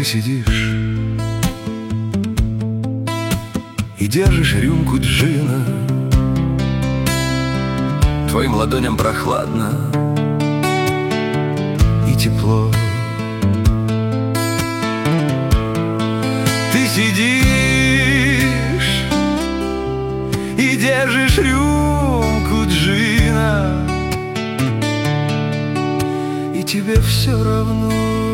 сидишь и держишь рюмку джина, твоим ладоням прохладно и тепло. Ты сидишь и держишь рюмку джина, и тебе все равно.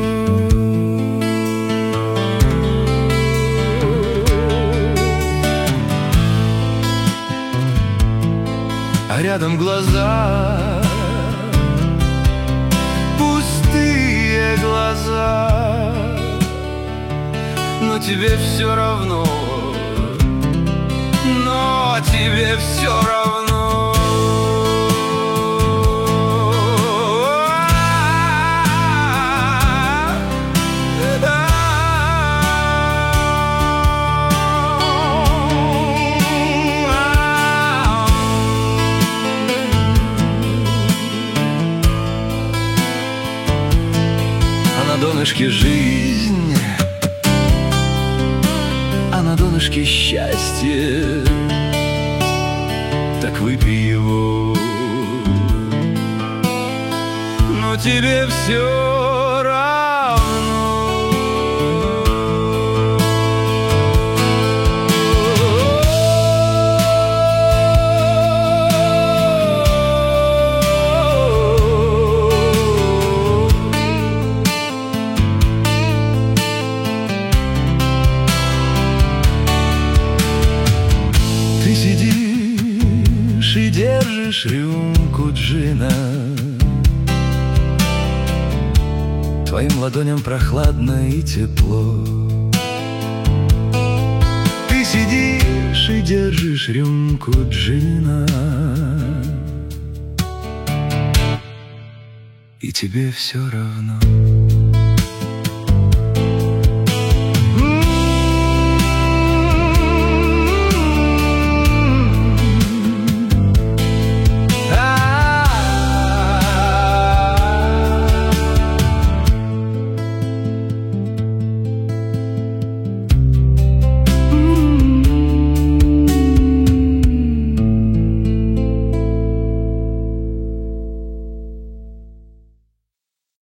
А рядом глаза, пустые глаза, но тебе все равно, но тебе все равно. На донышке жизнь, а на донышке счастье. Так выпей его, но тебе все равно. Ты сидишь и держишь рюмку джина, твоим ладоням прохладно и тепло. Ты сидишь и держишь рюмку джина, и тебе все равно.